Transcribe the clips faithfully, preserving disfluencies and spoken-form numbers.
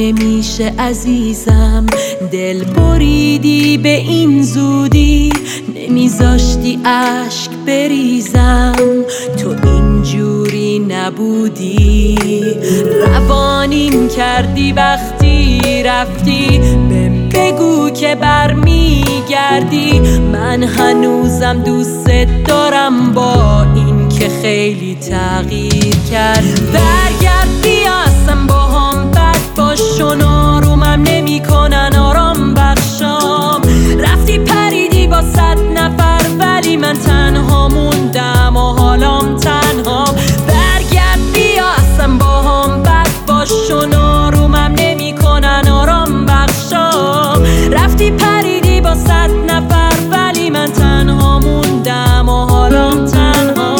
نمیشه عزیزم، دل بریدی به این زودی، نمیذاشتی اشک بریزم، تو اینجوری نبودی، روانیم کردی وقتی رفتی، بهم بگو که برمیگردی، من هنوزم دوست دارم با این که خیلی تغییر کردی. برگرد بیا اصلا با هم بد باشون، آرومم نمی کنن آرام بخشام، رفتی پریدی با صد نفر ولی من تنها موندم و حالام تنها. برگرد بیا اصلا با هم بد باشون، آرومم نمی کنن آرام بخشام، رفتی پریدی با صد نفر ولی من تنها موندم و حالام تنها.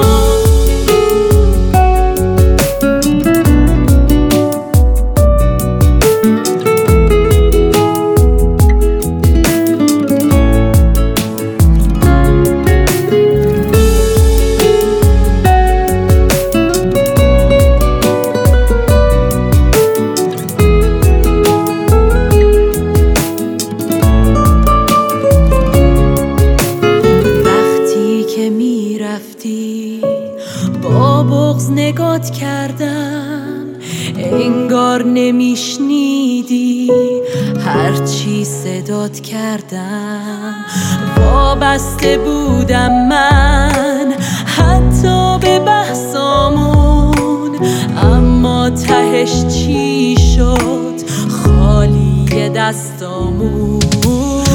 با بغض نگات کردم، انگار نمیشنیدی هرچی صدات کردم، وابسته بودم من حتی به بحثامون، اما تهش چی شد؟ خالی دستامون.